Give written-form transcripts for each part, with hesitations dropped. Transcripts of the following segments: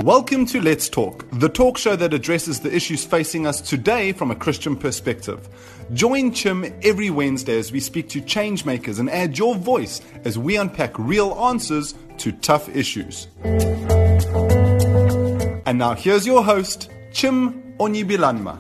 Welcome to Let's Talk, the talk show that addresses the issues facing us today from a Christian perspective. Join Chim every Wednesday as we speak to change makers and add your voice as we unpack real answers to tough issues. And now here's your host, Chim Onyibilanma.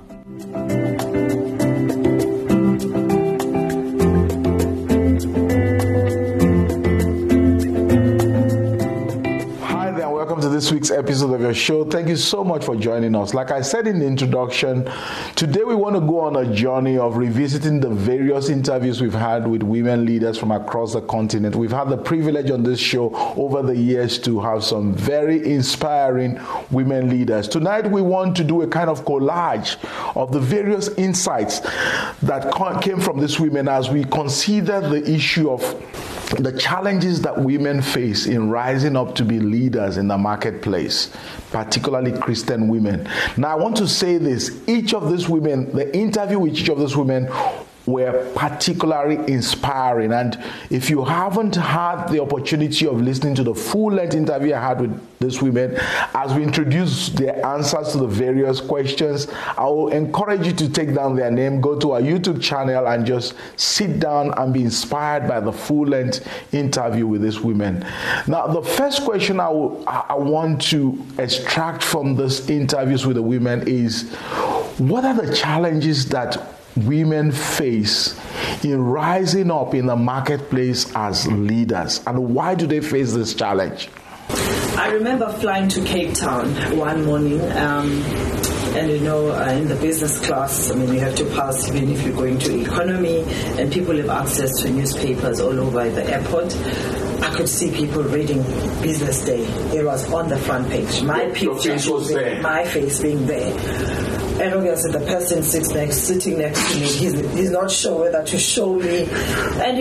To this week's episode of your show. Thank you so much for joining us. Like I said in the introduction, today we want to go on a journey of revisiting the various interviews we've had with women leaders from across the continent. We've had the privilege on this show over the years to have some very inspiring women leaders. Tonight we want to do a kind of collage of the various insights that came from these women as we consider the issue of the challenges that women face in rising up to be leaders in the marketplace, particularly Christian women. Now, I want to say this. Each of these women, the interview with each of these women were particularly inspiring. And if you haven't had the opportunity of listening to the full-length interview I had with these women, as we introduce their answers to the various questions, I will encourage you to take down their name, go to our YouTube channel, and just sit down and be inspired by the full-length interview with these women. Now, the first question I want to extract from these interviews with the women is, what are the challenges that women face in rising up in the marketplace as leaders, and why do they face this challenge? I remember flying to Cape Town one morning, and in the business class, you have to pass even if you're going to economy, and people have access to newspapers all over the airport. I could see people reading Business Day. It was on the front page. My picture was there. My face being there. And obviously the person sitting next to me, he's not sure whether to show me. And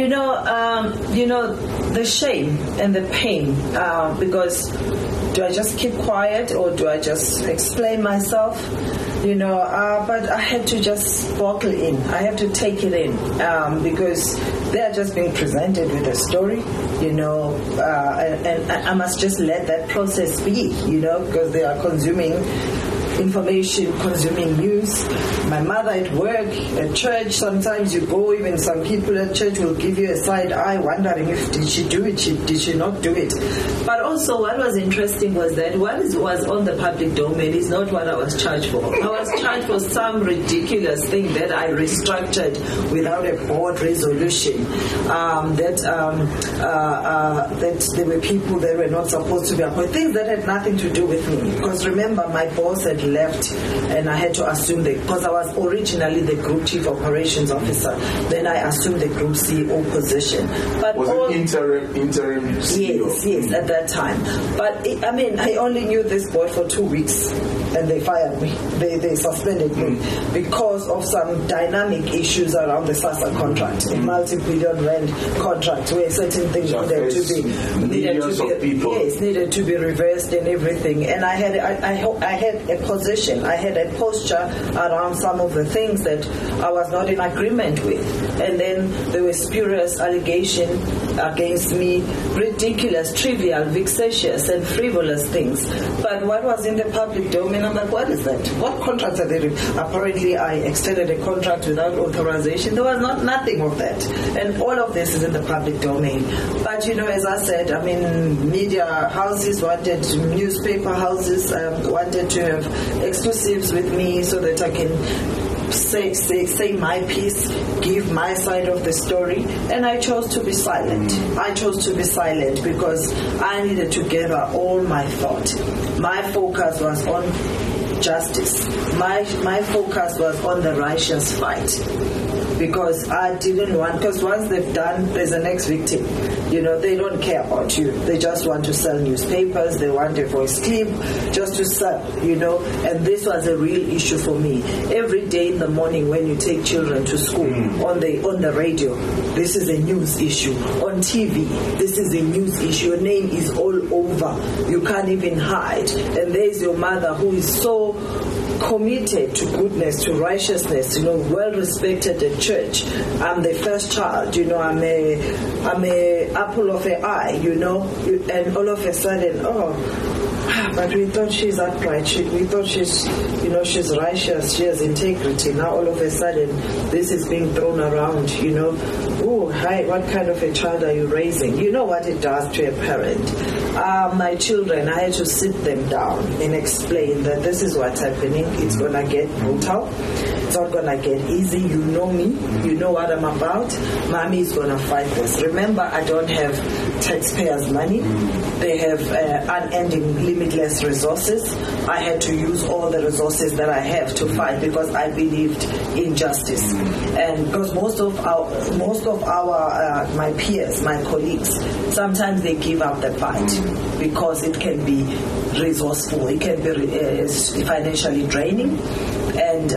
the shame and the pain, because do I just keep quiet or do I just explain myself? But I had to just buckle in. I have to take it in because they are just being presented with a story, and I must just let that process be, because they are consuming information, consuming news. My mother at work, at church, sometimes you go, even some people at church will give you a side eye wondering if did she do it, did she not do it. But also what was interesting was that what was on the public domain is not what I was charged for. I was charged for some ridiculous thing that I restructured without a board resolution, that there were people that were not supposed to be appointed, things that had nothing to do with me. Because remember, my boss had left and I had to assume because I was originally the group chief operations officer, then I assumed the group CEO position. But was it interim CEO? Yes, at that time. But I only knew this boy for 2 weeks and they fired me. They suspended me because of some dynamic issues around the SASSA contract, a multi-billion rand contract where certain things needed to be reversed and everything. And I had a position, I had a posture around some of the things that I was not in agreement with. And then there were spurious allegations against me, ridiculous, trivial, vexatious and frivolous things. But what was in the public domain, I'm like, what is that? What contracts are they doing? Apparently I extended a contract without authorization. There was nothing of that. And all of this is in the public domain. But as I said, media houses wanted, newspaper houses wanted to have exclusives with me so that I can say my piece, give my side of the story, and I chose to be silent. I chose to be silent because I needed to gather all my thought. My focus was on justice. My focus was on the righteous fight. Because I didn't want, because once they've done, there's a next victim. They don't care about you. They just want to sell newspapers. They want a voice clip just to sell, And this was a real issue for me. Every day in the morning when you take children to school, on the radio, this is a news issue. On TV, this is a news issue. Your name is all over. You can't even hide. And there's your mother who is so committed to goodness, to righteousness, well respected at church. church. I'm the first child, you know, I'm a apple of the eye, you know, and all of a sudden, but we thought she's upright. We thought she's righteous. She has integrity. Now all of a sudden, this is being thrown around. You know, oh, hi, what kind of a child are you raising? You know what it does to a parent. My children, I had to sit them down and explain that this is what's happening. It's gonna get brutal. It's not gonna get easy. You know me. You know what I'm about. Mommy is gonna fight this. Remember, I don't have taxpayers' money. They have unending, limitless resources. I had to use all the resources that I have to fight because I believed in justice. And because most of our my peers, my colleagues, sometimes they give up the fight because it can be resourceful, it can be financially draining. And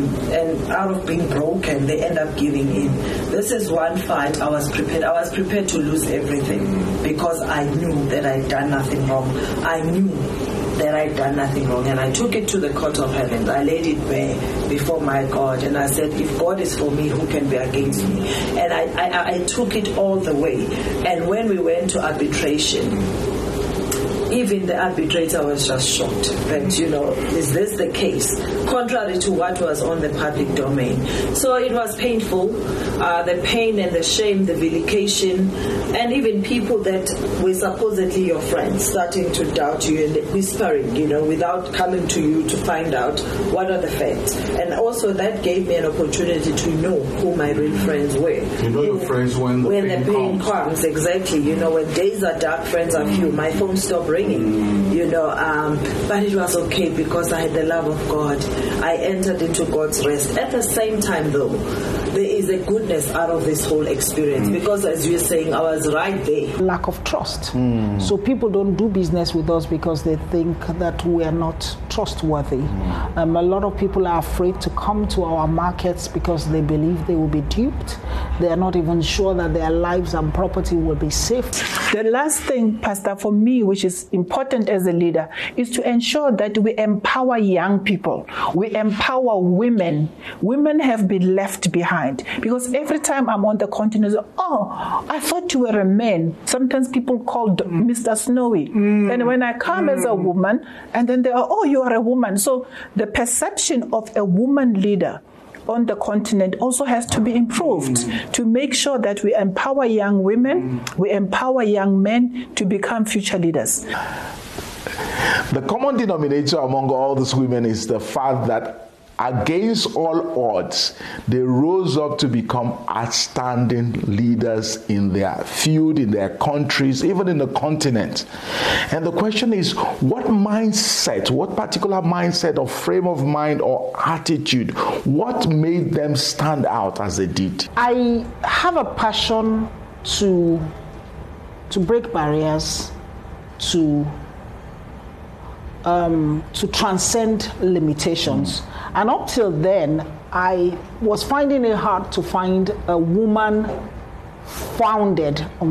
out of being broken, they end up giving in. This is one fight I was prepared. I was prepared to lose everything because I knew that I'd done nothing wrong. I knew that I'd done nothing wrong, and I took it to the court of heaven. I laid it bare before my God, and I said, if God is for me, who can be against me? And I took it all the way. And when we went to arbitration, even the arbitrator was just shocked that, you know, is this the case? Contrary to what was on the public domain. So it was painful, the pain and the shame, the vindication, and even people that were supposedly your friends starting to doubt you and whispering, you know, without coming to you to find out what are the facts. And also that gave me an opportunity to know who my real friends were. You know your friends when the pain comes. Exactly. You know, when days are dark, friends are few. My phone stopped ringing. You know, but it was okay because I had the love of God. I entered into God's rest. At the same time, though, there is a goodness out of this whole experience because, as you're saying, I was right there. Lack of trust. So people don't do business with us because they think that we are not trustworthy. A lot of people are afraid to come to our markets because they believe they will be duped. They are not even sure that their lives and property will be safe. The last thing, Pastor, for me, which is important as a leader, is to ensure that we empower young people. We empower women. Women have been left behind because every time I'm on the continent, I thought you were a man. Sometimes people called Mr. Snowy. And when I come as a woman, and then they are, you are a woman. So the perception of a woman leader on the continent also has to be improved to make sure that we empower young women, we empower young men to become future leaders. The common denominator among all these women is the fact that against all odds, they rose up to become outstanding leaders in their field, in their countries, even in the continent. And the question is, what mindset, what particular mindset or frame of mind or attitude, what made them stand out as they did? I have a passion to break barriers, to transcend limitations. And up till then, I was finding it hard to find a woman-founded, a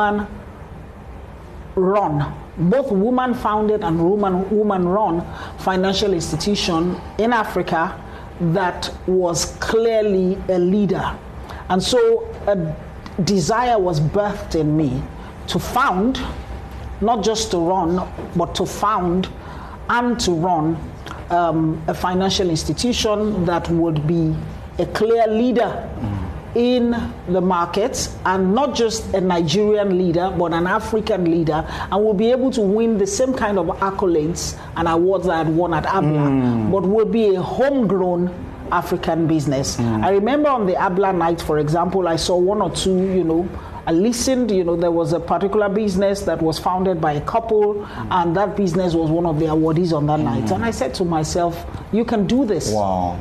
woman-run, both woman-founded and woman-run financial institution in Africa that was clearly a leader. And so a desire was birthed in me to found, not just to run, but to found and to run a financial institution that would be a clear leader in the markets, and not just a Nigerian leader, but an African leader, and will be able to win the same kind of accolades and awards that I had won at ABLA, but will be a homegrown African business. I remember on the ABLA night, for example, I saw one or two, I listened, there was a particular business that was founded by a couple, and that business was one of the awardees on that night. And I said to myself, you can do this. Wow.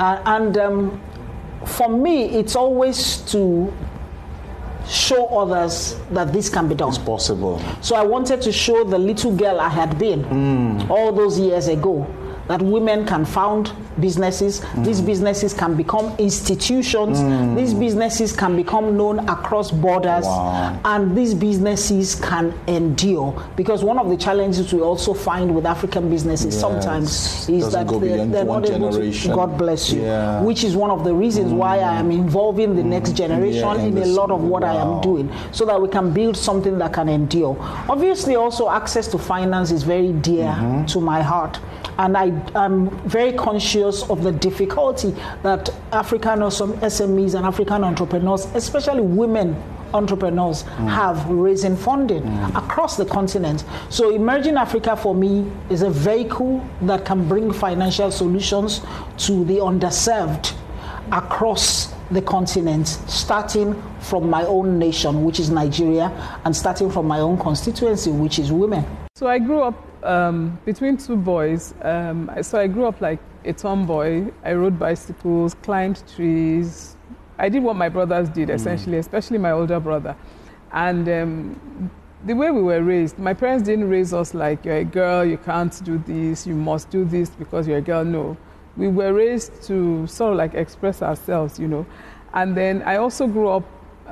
For me, it's always to show others that this can be done. It's possible. So I wanted to show the little girl I had been all those years ago that women can found businesses. These businesses can become institutions. These businesses can become known across borders. And these businesses can endure. Because one of the challenges we also find with African businesses sometimes is that they're not able to, God bless you, which is one of the reasons why I am involving the next generation in a lot of what I am doing, so that we can build something that can endure. Obviously, also access to finance is very dear to my heart. And I am very conscious of the difficulty that African SMEs and African entrepreneurs, especially women entrepreneurs, have raising funding across the continent. So Emerging Africa for me is a vehicle that can bring financial solutions to the underserved across the continent, starting from my own nation, which is Nigeria, and starting from my own constituency, which is women. So I grew up between two boys. So I grew up like a tomboy. I rode bicycles, climbed trees. I did what my brothers did, essentially, especially my older brother. And the way we were raised, my parents didn't raise us like, you're a girl, you can't do this, you must do this because you're a girl. No. We were raised to sort of like express ourselves, you know. And then I also grew up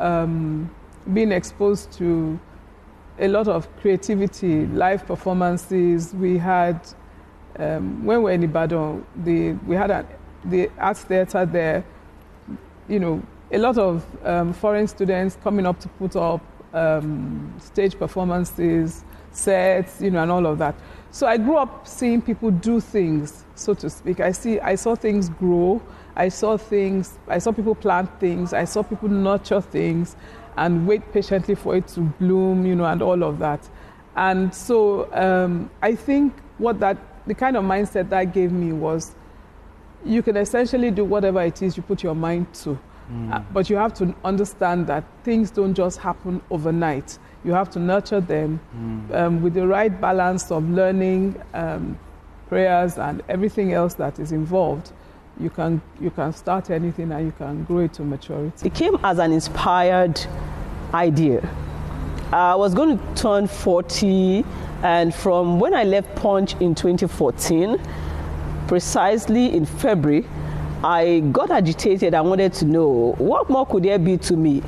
being exposed to a lot of creativity, live performances. We had, when we were in Ibadan, we had the arts theater there. You know, a lot of foreign students coming up to put up stage performances, sets, you know, and all of that. So I grew up seeing people do things, so to speak. I saw things grow. I saw people plant things. I saw people nurture things and wait patiently for it to bloom, you know, and all of that. And so I think the kind of mindset that gave me was, you can essentially do whatever it is you put your mind to. But you have to understand that things don't just happen overnight. You have to nurture them with the right balance of learning, prayers, and everything else that is involved. You can start anything and you can grow it to maturity. It came as an inspired idea. I was going to turn 40, and from when I left Punch in 2014, precisely in February, I got agitated. I wanted to know what more could there be to me.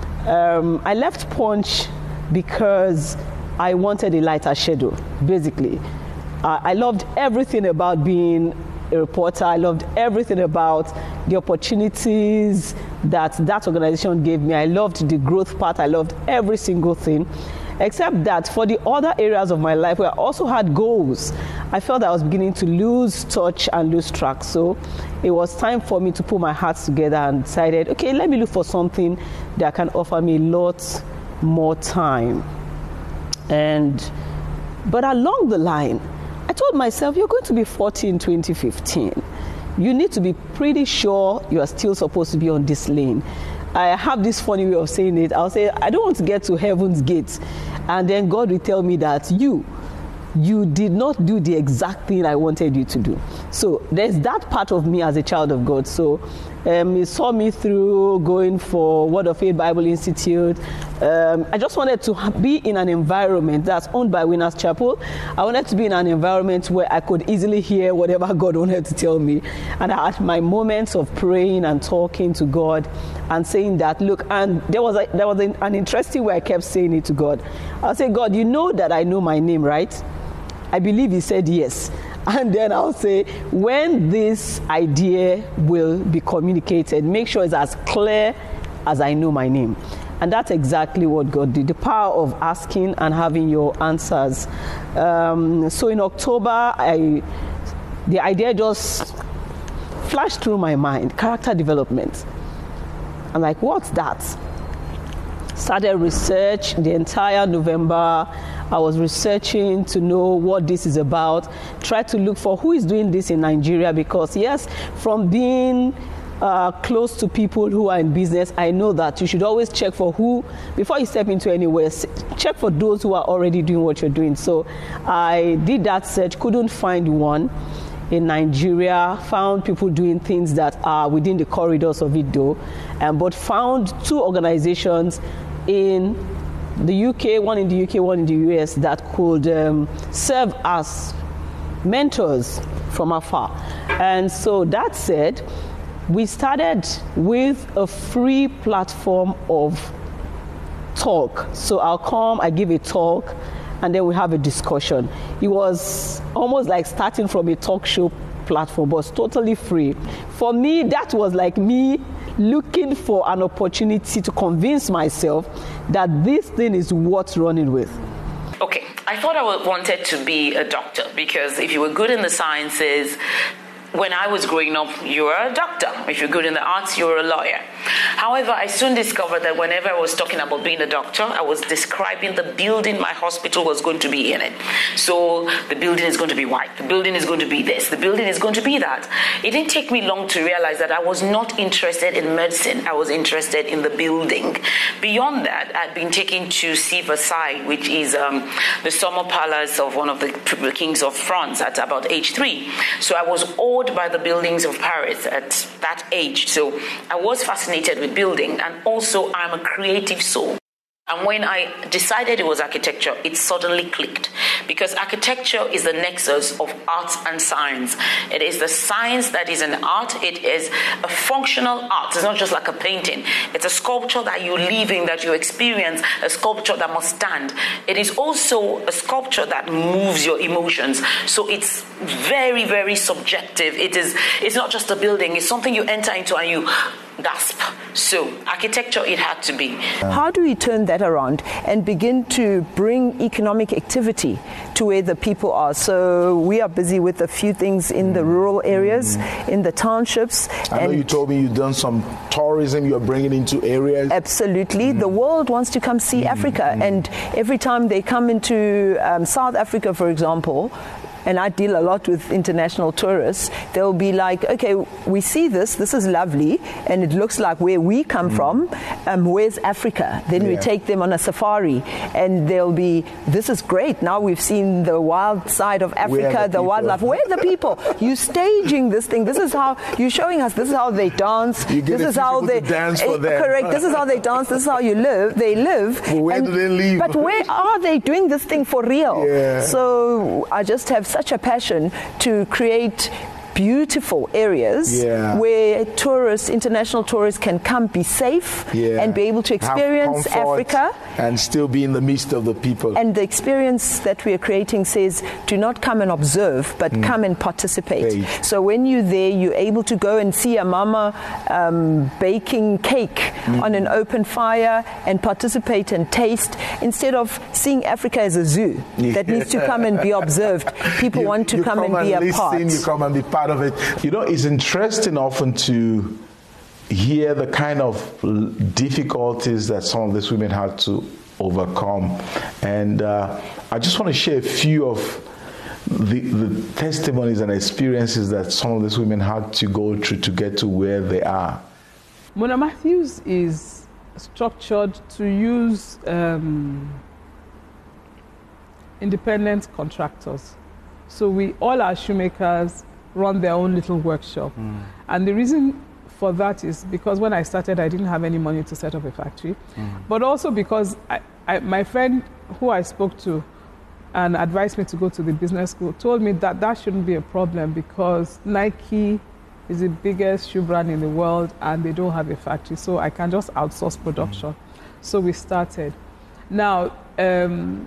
I left Punch because I wanted a lighter schedule, basically. I loved everything about being a reporter. I loved everything about the opportunities that organization gave me. I loved the growth part. I loved every single thing, except that for the other areas of my life where I also had goals, I felt I was beginning to lose touch and lose track. So it was time for me to put my hearts together and decided, okay, let me look for something that can offer me a lot more time. But along the line, I told myself, you're going to be 40 in 2015. You need to be pretty sure you are still supposed to be on this lane. I have this funny way of saying it. I'll say, I don't want to get to heaven's gates, and then God will tell me that you did not do the exact thing I wanted you to do. So there's that part of me as a child of God. So he saw me through going for Word of Faith Bible Institute. I just wanted to be in an environment that's owned by Winners Chapel. I wanted to be in an environment where I could easily hear whatever God wanted to tell me. And I had my moments of praying and talking to God and saying that, look, and there was an interesting way I kept saying it to God. I'll say, God, you know that I know my name, right? I believe he said yes. And then I'll say, when this idea will be communicated, make sure it's as clear as I know my name. And that's exactly what God did, the power of asking and having your answers. So in October, the idea just flashed through my mind, character development. I'm like, what's that? Started research the entire November. I was researching to know what this is about. Tried to look for who is doing this in Nigeria, because yes, from being close to people who are in business, I know that you should always check for who, before you step into anywhere, check for those who are already doing what you're doing. So I did that search, couldn't find one in Nigeria, found people doing things that are within the corridors of it though, but found two organizations in the UK, one in the UK, one in the US, that could serve as mentors from afar. And so that said, we started with a free platform of talk. So I'll come, I give a talk, and then we have a discussion. It was almost like starting from a talk show platform, but it's totally free. For me, that was like me looking for an opportunity to convince myself that this thing is worth running with. Okay, I thought I wanted to be a doctor, because if you were good in the sciences, when I was growing up, you were a doctor. If you're good in the arts, you were a lawyer. However, I soon discovered that whenever I was talking about being a doctor, I was describing the building my hospital was going to be in it. So the building is going to be white. The building is going to be this. The building is going to be that. It didn't take me long to realize that I was not interested in medicine. I was interested in the building. Beyond that, I'd been taken to see Versailles, which is the summer palace of one of the kings of France at about age 3. So I was awed by the buildings of Paris at that age. So I was fascinated with building, and also I'm a creative soul. And when I decided it was architecture, it suddenly clicked, because architecture is the nexus of art and science. It is the science that is an art. It is a functional art. It's not just like a painting. It's a sculpture that you live in, that you experience, a sculpture that must stand. It is also a sculpture that moves your emotions. So it's very, very subjective. It's not just a building. It's something you enter into and you gasp. So architecture, it had to be. How do we turn that around and begin to bring economic activity to where the people are? So we are busy with a few things in the rural areas, in the townships. I know you told me you've done some tourism you're bringing into areas. Absolutely. The world wants to come see Africa, and every time they come into South Africa, for example, and I deal a lot with international tourists, they'll be like, okay, we see this is lovely, and it looks like where we come from, where's Africa? Then we take them on a safari, and they'll be, this is great, now we've seen the wild side of Africa, the wildlife. Where are the people? You're staging this thing, this is how, you're showing us, this is how they dance, this is how they dance for them. Correct, this is how they dance, this is how they live. But where do they live? But where are they doing this thing for real? So I just have such a passion to create beautiful areas where tourists, international tourists, can come, be safe, and be able to experience Africa and still be in the midst of the people. And the experience that we are creating says, do not come and observe, but come and participate. So when you're there, you're able to go and see a mama baking cake on an open fire and participate and taste, instead of seeing Africa as a zoo that needs to come and be observed. People want to come and be a part. You come and be part of it. You know, it's interesting often to hear the kind of difficulties that some of these women had to overcome. And I just want to share a few of the testimonies and experiences that some of these women had to go through to get to where they are. Mona Matthews is structured to use independent contractors. So all our shoemakers run their own little workshop. And the reason for that is because when I started, I didn't have any money to set up a factory. But also because my friend who I spoke to and advised me to go to the business school told me that that shouldn't be a problem, because Nike is the biggest shoe brand in the world and they don't have a factory, so I can just outsource production. So we started. Now, the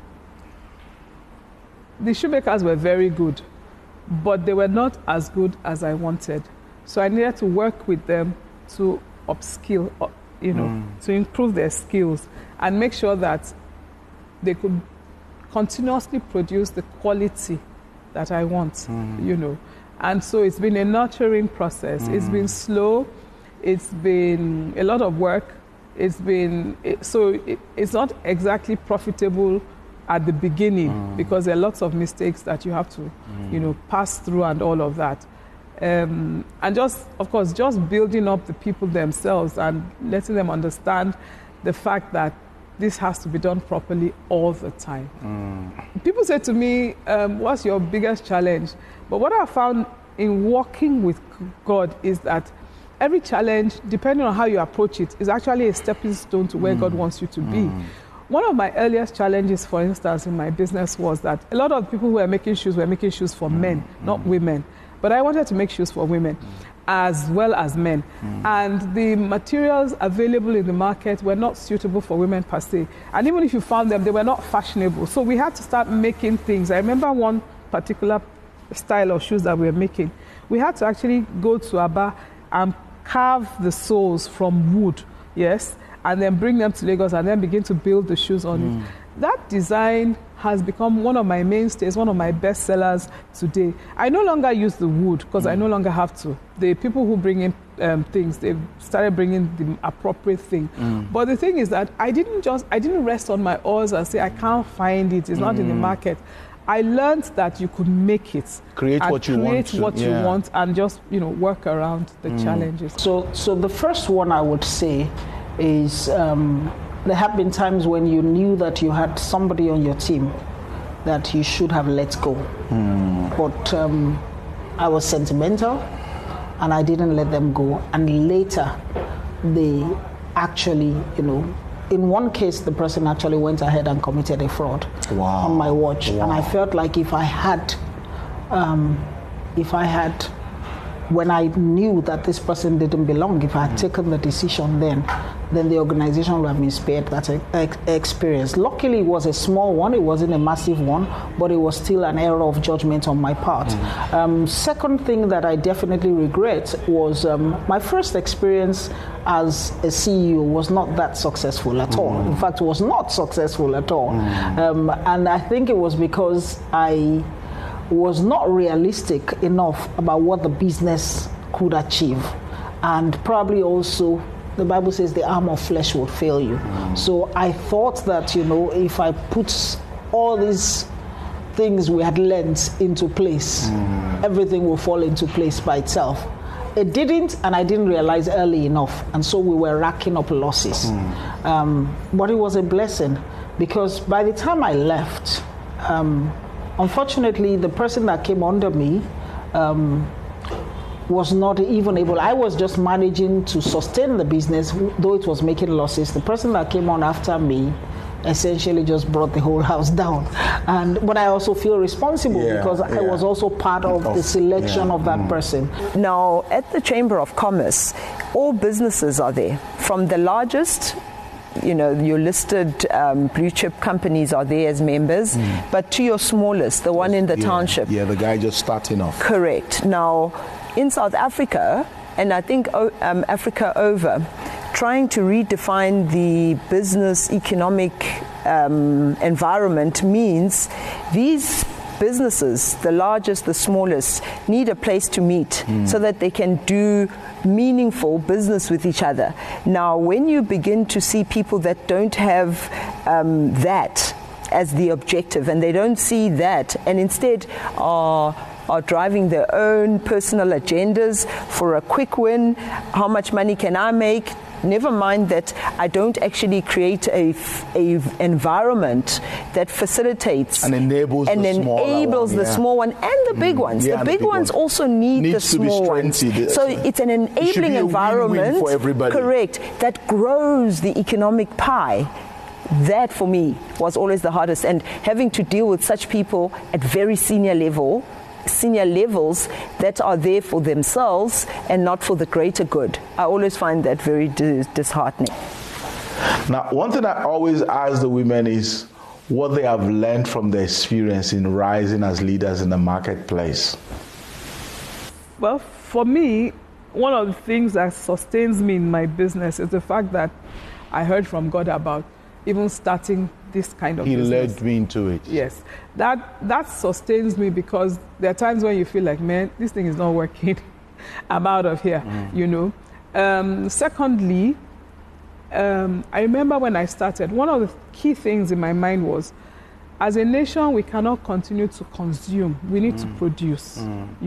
shoemakers were very good, but they were not as good as I wanted. So I needed to work with them to upskill, to improve their skills and make sure that they could continuously produce the quality that I want, And so it's been a nurturing process. It's been slow. It's been a lot of work. It's not exactly profitable at the beginning, because there are lots of mistakes that you have to, pass through and all of that. And just building up the people themselves and letting them understand the fact that this has to be done properly all the time. People say to me, what's your biggest challenge? But what I found in working with God is that every challenge, depending on how you approach it, is actually a stepping stone to where God wants you to be. one of my earliest challenges, for instance, in my business was that a lot of people who were making shoes for men, not women. But I wanted to make shoes for women as well as men. And the materials available in the market were not suitable for women per se. And even if you found them, they were not fashionable. So we had to start making things. I remember one particular style of shoes that we were making. We had to actually go to Aba and carve the soles from wood, yes, and then bring them to Lagos and then begin to build the shoes on it. That design has become one of my mainstays, one of my best sellers today. I no longer use the wood because I no longer have to. The people who bring in things, they've started bringing the appropriate thing. But the thing is that I didn't rest on my oars and say, I can't find it, it's not in the market. I learned that you could make it. Create what you want and just, work around the challenges. So the first one I would say is there have been times when you knew that you had somebody on your team that you should have let go. But I was sentimental and I didn't let them go. And later, they actually, in one case, the person actually went ahead and committed a fraud on my watch. And I felt like if I had, when I knew that this person didn't belong, if I had taken the decision then the organization would have been spared that experience. Luckily, it was a small one. It wasn't a massive one, but it was still an error of judgment on my part. Second thing that I definitely regret was my first experience as a CEO was not that successful at all. In fact, it was not successful at all. And I think it was because I was not realistic enough about what the business could achieve. And probably also, the Bible says the arm of flesh would fail you. So I thought that, if I put all these things we had learned into place, everything will fall into place by itself. It didn't, and I didn't realize early enough. And so we were racking up losses. But it was a blessing because by the time I left, unfortunately, the person that came under me was not even able. I was just managing to sustain the business, though it was making losses. The person that came on after me essentially just brought the whole house down. But I also feel responsible because I was also part of the selection of that person. Now, at the Chamber of Commerce, all businesses are there, from the largest, your listed blue chip companies are there as members, but to your smallest, the one in the township. Yeah, the guy just starting off. Correct. Now, in South Africa, and I think Africa over, trying to redefine the business economic environment means these businesses, the largest, the smallest, need a place to meet so that they can do meaningful business with each other. Now, when you begin to see people that don't have that as the objective, and they don't see that, and instead are driving their own personal agendas for a quick win, how much money can I make? Never mind that I don't actually create a environment that facilitates and enables the small one and the big ones. The big ones also need the small ones. So it's an enabling environment for everybody. Correct, that grows the economic pie. That for me was always the hardest, and having to deal with such people at very senior levels that are there for themselves and not for the greater good. I always find that very disheartening. Now, one thing I always ask the women is what they have learned from their experience in rising as leaders in the marketplace. Well, for me, one of the things that sustains me in my business is the fact that I heard from God about even starting this kind of business. He led me into it. Yes. That sustains me because there are times when you feel like, man, this thing is not working. I'm out of here, Secondly, I remember when I started, one of the key things in my mind was, as a nation, we cannot continue to consume. We need to produce,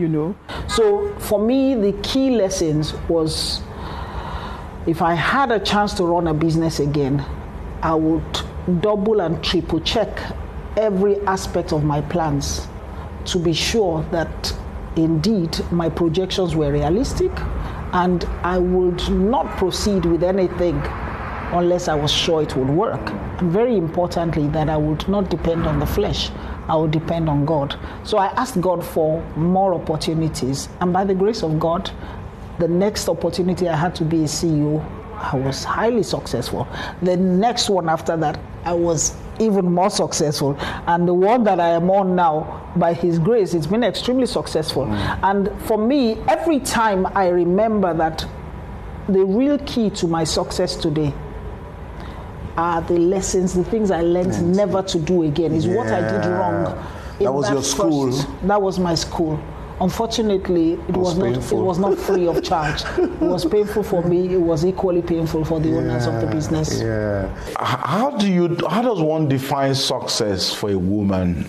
So for me, the key lessons was, if I had a chance to run a business again, I would double and triple check every aspect of my plans to be sure that indeed my projections were realistic, and I would not proceed with anything unless I was sure it would work. And very importantly, that I would not depend on the flesh. I would depend on God. So I asked God for more opportunities. And by the grace of God, the next opportunity I had to be a CEO, I was highly successful. The next one after that, I was even more successful. And the one that I am on now, by His grace, it's been extremely successful. And for me, every time I remember that the real key to my success today are the lessons, the things I learned never to do again, is what I did wrong. That was your school? That was my school. Unfortunately, it was not free of charge. It was painful for me. It was equally painful for the owners of the business. How does one define success for a woman?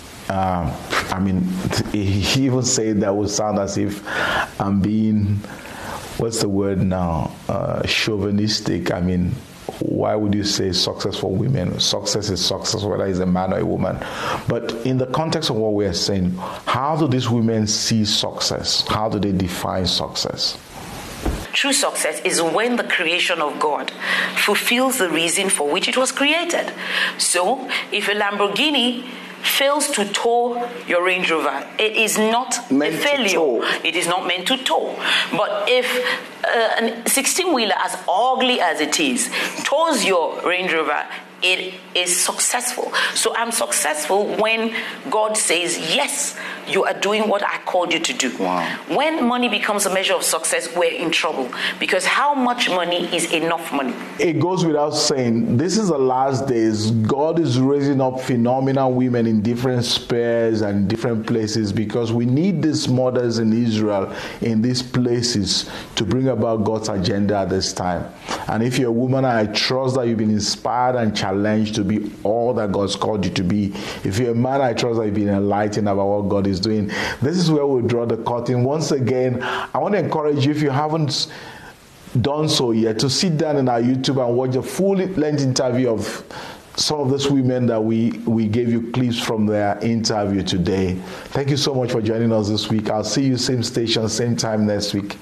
I mean, he even said that would sound as if I'm being, what's the word now? Chauvinistic. I mean, why would you say success for women? Success is success, whether it's a man or a woman. But in the context of what we are saying, how do these women see success? How do they define success? True success is when the creation of God fulfills the reason for which it was created. So, if a Lamborghini fails to tow your Range Rover, it is not a failure. It is not meant to tow. But if a 16-wheeler, as ugly as it is, tows your Range Rover, it is successful. So I'm successful when God says, yes, you are doing what I called you to do. Wow. When money becomes a measure of success, we're in trouble. Because how much money is enough money? It goes without saying, this is the last days. God is raising up phenomenal women in different spheres and different places, because we need these mothers in Israel in these places to bring about God's agenda at this time. And if you're a woman, I trust that you've been inspired and challenged to be all that God's called you to be. If you're a man, I trust that you've been enlightened about what God is doing. This is where we'll draw the curtain. Once again, I want to encourage you, if you haven't done so yet, to sit down in our YouTube and watch a full-length interview of some of these women that we gave you clips from their interview today. Thank you so much for joining us this week. I'll see you same station, same time next week.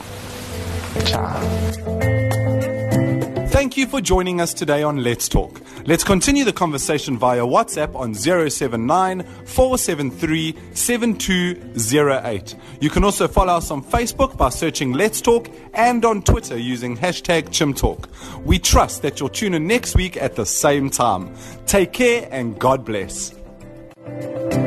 Ciao. Thank you for joining us today on Let's Talk. Let's continue the conversation via WhatsApp on 079 473 7208. You can also follow us on Facebook by searching Let's Talk, and on Twitter using #ChimTalk. We trust that you'll tune in next week at the same time. Take care and God bless.